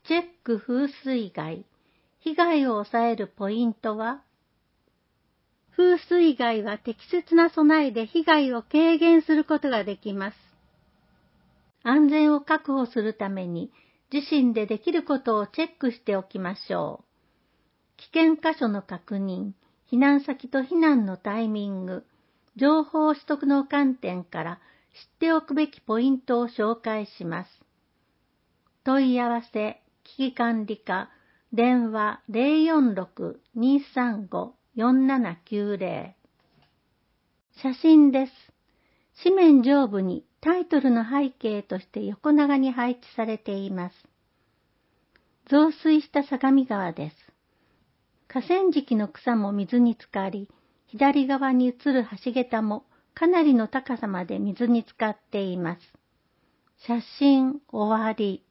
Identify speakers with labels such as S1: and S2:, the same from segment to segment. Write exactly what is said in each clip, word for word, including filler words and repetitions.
S1: チェック風水害。被害を抑えるポイントは？風水害は適切な備えで被害を軽減することができます。安全を確保するために自身でできることをチェックしておきましょう。危険箇所の確認、避難先と避難のタイミング、情報取得の観点から知っておくべきポイントを紹介します。問い合わせ、危機管理課、電話 ゼロよんろく にさんご よんななきゅうゼロ。写真です。紙面上部にタイトルの背景として横長に配置されています。増水した相模川です。河川敷の草も水に浸かり、左側に映る橋桁もかなりの高さまで水に浸かっています。写真終わり。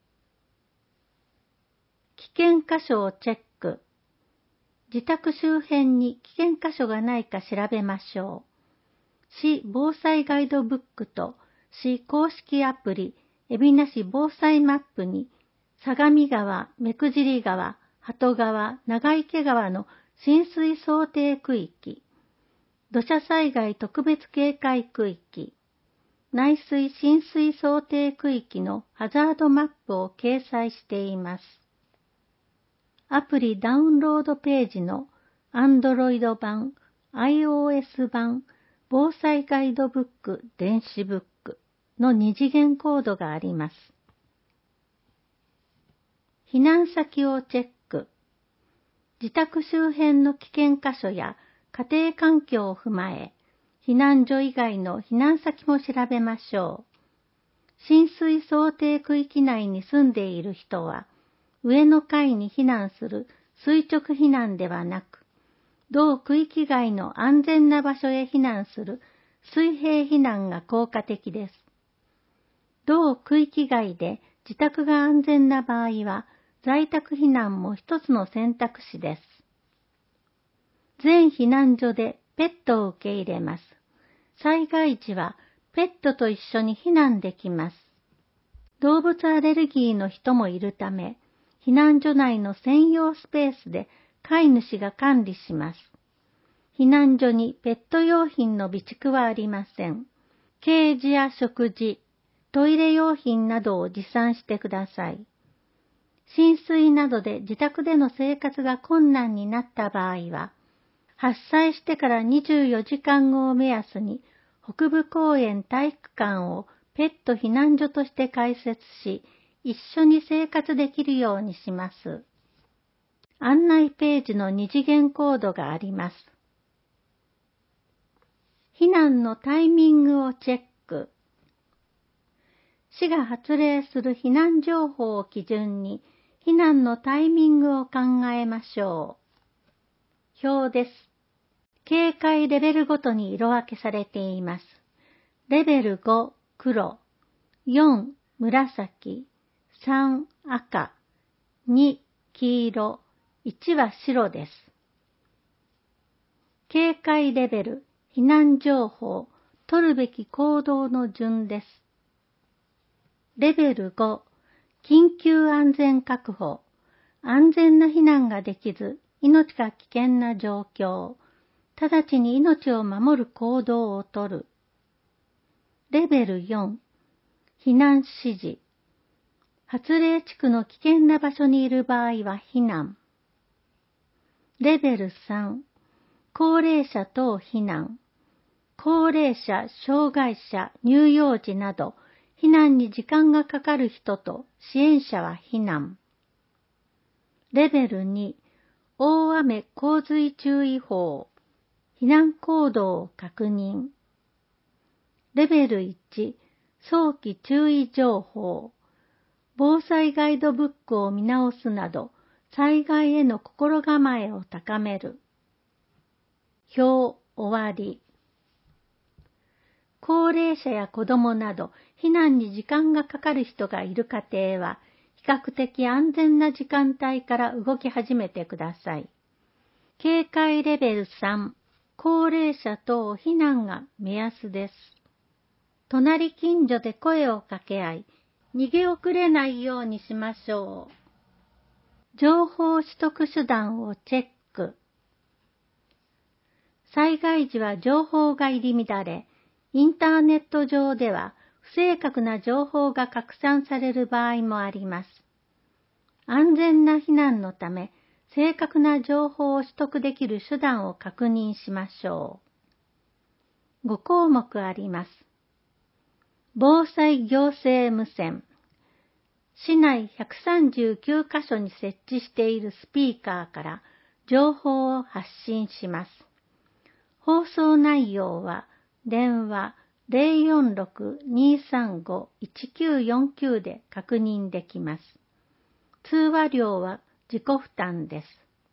S1: 危険箇所をチェック。自宅周辺に危険箇所がないか調べましょう。市防災ガイドブックと市公式アプリ海老名市防災マップに相模川、目久尻川、鳩川、長池川の浸水想定区域、土砂災害特別警戒区域、内水浸水想定区域のハザードマップを掲載しています。アプリダウンロードページの Android 版、iOS 版、防災ガイドブック電子ブックの二次元コードがあります。避難先をチェック。自宅周辺の危険箇所や家庭環境を踏まえ、避難所以外の避難先も調べましょう。浸水想定区域内に住んでいる人は、上の階に避難する垂直避難ではなく、同区域外の安全な場所へ避難する水平避難が効果的です。同区域外で自宅が安全な場合は、在宅避難も一つの選択肢です。全避難所でペットを受け入れます。災害時はペットと一緒に避難できます。動物アレルギーの人もいるため、避難所内の専用スペースで飼い主が管理します。避難所にペット用品の備蓄はありません。ケージや食事、トイレ用品などを持参してください。浸水などで自宅での生活が困難になった場合は、発災してからにじゅうよじかんごを目安に北部公園体育館をペット避難所として開設し、一緒に生活できるようにします。案内ページの二次元コードがあります。避難のタイミングをチェック。市が発令する避難情報を基準に避難のタイミングを考えましょう。表です。警戒レベルごとに色分けされています。レベルご、黒、よん、紫、さん、赤、に、黄色、いちは白です。警戒レベル、避難情報、取るべき行動の順です。レベルご、緊急安全確保、安全な避難ができず、命が危険な状況、直ちに命を守る行動をとる。レベルよん、避難指示、発令地区の危険な場所にいる場合は避難。レベルさん、高齢者等避難。高齢者、障害者、乳幼児など、避難に時間がかかる人と支援者は避難。レベルに、大雨洪水注意報。避難行動を確認。レベルいち、早期注意情報。防災ガイドブックを見直すなど、災害への心構えを高める。表終わり。高齢者や子どもなど、避難に時間がかかる人がいる家庭は、比較的安全な時間帯から動き始めてください。警戒レベルさん、高齢者等避難が目安です。隣近所で声を掛け合い、逃げ遅れないようにしましょう。 情報取得手段をチェック。災害時は情報が入り乱れ、インターネット上では不正確な情報が拡散される場合もあります。安全な避難のため、正確な情報を取得できる手段を確認しましょう。ご項目あります。防災行政無線。市内ひゃくさんじゅうきゅうカ所に設置しているスピーカーから情報を発信します。放送内容は電話 ゼロよんろく にーさんご いちきゅうよんきゅう で確認できます。通話料は自己負担です。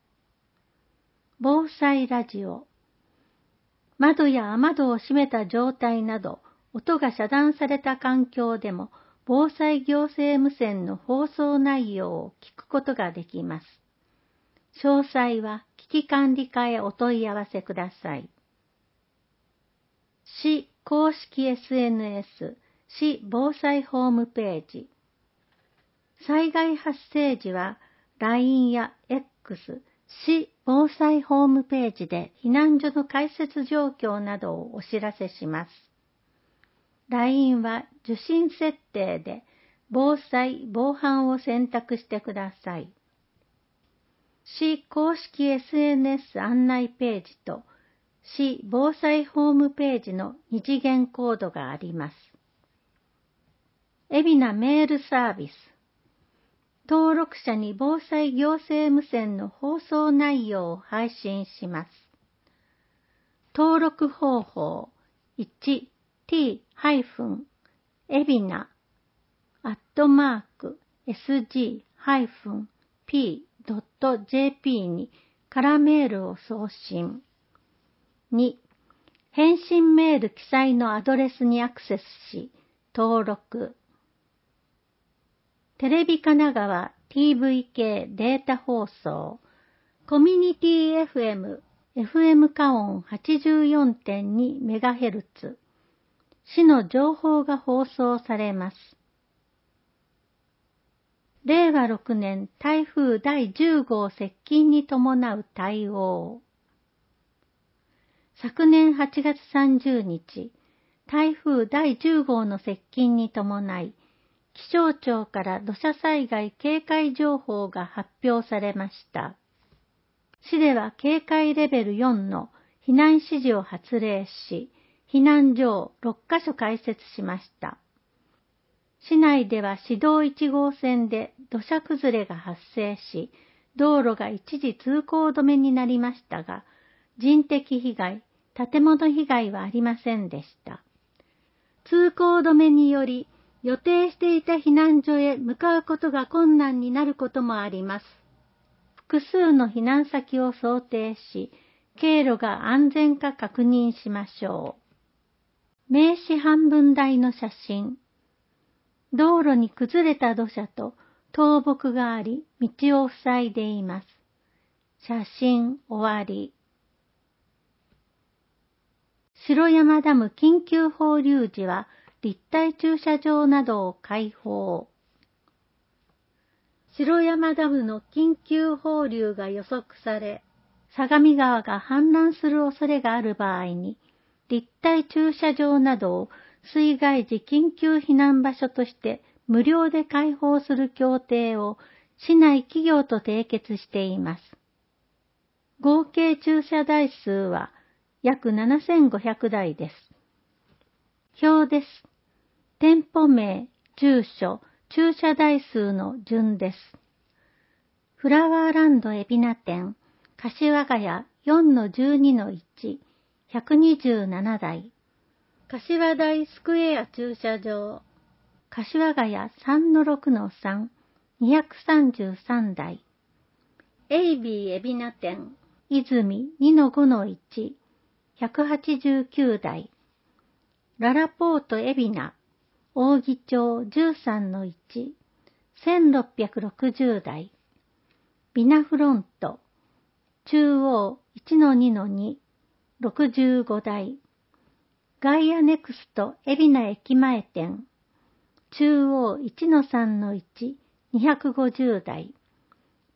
S1: 防災ラジオ。窓や雨戸を閉めた状態など、音が遮断された環境でも、防災行政無線の放送内容を聞くことができます。詳細は危機管理課へお問い合わせください。市公式 エスエヌエス、市防災ホームページ。災害発生時は ライン や X、市防災ホームページで避難所の開設状況などをお知らせします。ライン は受信設定で防災・防犯を選択してください。市公式 エスエヌエス 案内ページと市防災ホームページの二次元コードがあります。海老名メールサービス。登録者に防災行政無線の放送内容を配信します。登録方法いち、t- エビナアットマーク エスジー ピー ドット ジェーピー に空メールを送信。に、返信メール記載のアドレスにアクセスし、登録。テレビ神奈川 ティーブイケー データ放送、コミュニティ エフエム、エフエム 加音 はちじゅうよんてんにメガヘルツ、市の情報が放送されます。れいわろくねん台風だいじゅう号接近に伴う対応。昨年はちがつさんじゅうにち、台風だいじゅう号の接近に伴い、気象庁から土砂災害警戒情報が発表されました。市では警戒レベルよんの避難指示を発令し、避難所をろっカ所開設しました。市内では市道いち号線で土砂崩れが発生し、道路が一時通行止めになりましたが、人的被害、建物被害はありませんでした。通行止めにより、予定していた避難所へ向かうことが困難になることもあります。複数の避難先を想定し、経路が安全か確認しましょう。名刺半分大の写真。道路に崩れた土砂と倒木があり、道を塞いでいます。写真終わり。城山ダム緊急放流時は、立体駐車場などを開放。城山ダムの緊急放流が予測され、相模川が氾濫する恐れがある場合に、立体駐車場などを水害時緊急避難場所として無料で開放する協定を市内企業と締結しています。合計駐車台数は約ななせんごひゃくだいです。表です。店舗名、住所、駐車台数の順です。フラワーランド海老名店、柏ヶ谷 よんのじゅうにのいち、ひゃくにじゅうななだい。柏台スクエア駐車場、柏ヶ谷 さんのろくのさん、にひゃくさんじゅうさんだい。エイビー海老名店、泉 にのごのいち、ひゃくはちじゅうきゅうだい。ララポート海老名、扇町 じゅうさんのいち、せんろっぴゃくろくじゅうだい。ビナフロント、中央 いちのにのに、ろくじゅうごだい。ガイアネクスト海老名駅前店、中央 いちのさんのいち、にひゃくごじゅうだい。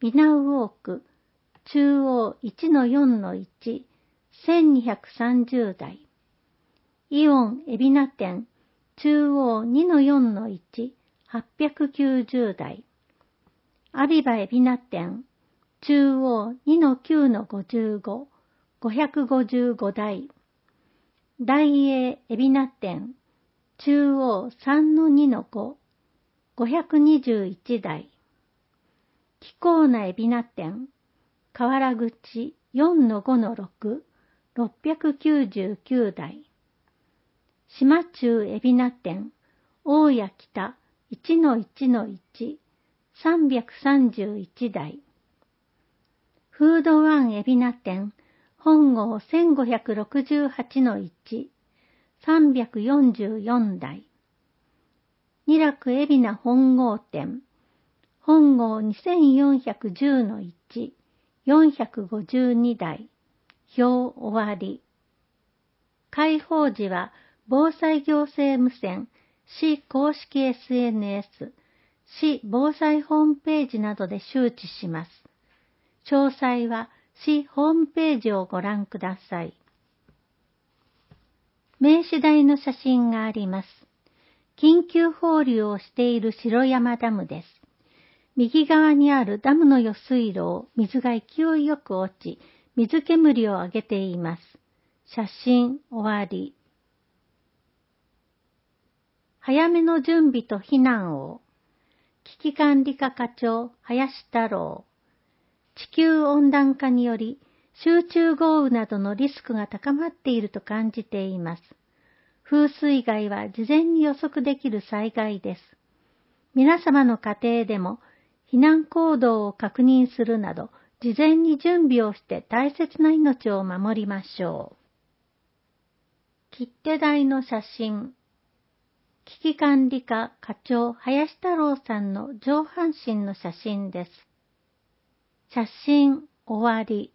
S1: ビナウォーク、中央 いちのよんのいち、せんにひゃくさんじゅうだい。イオン海老名店、中央 にのよんのいち、はっぴゃくきゅうじゅうだい。アビバ海老名店、中央 にのきゅうのごじゅうご、ごひゃくごじゅうごだい。大英海老名店、中央 さんのにのご、ごひゃくにじゅういちだい。キコーナ海老名店、河原口 よんのごのろく、ろっぴゃくきゅうじゅうきゅうだい。島中海老名店、大谷北 いちのいちのいち、さんびゃくさんじゅういちだい。フードワン海老名店、本郷 せんごひゃくろくじゅうはちのいち、さんびゃくよんじゅうよんだい。二楽海老名本郷店、本郷 にせんよんひゃくじゅうのいち、よんひゃくごじゅうにだい。表終わり。開放時は、防災行政無線、市公式 エスエヌエス、市防災ホームページなどで周知します。詳細は市ホームページをご覧ください。名刺台の写真があります。緊急放流をしている城山ダムです。右側にあるダムの予水路を水が勢いよく落ち、水煙を上げています。写真終わり。早めの準備と避難を。危機管理課課長、林太郎。地球温暖化により、集中豪雨などのリスクが高まっていると感じています。風水害は事前に予測できる災害です。皆様の家庭でも、避難行動を確認するなど、事前に準備をして大切な命を守りましょう。切手台の写真。危機管理課課長林太郎さんの上半身の写真です。写真終わり。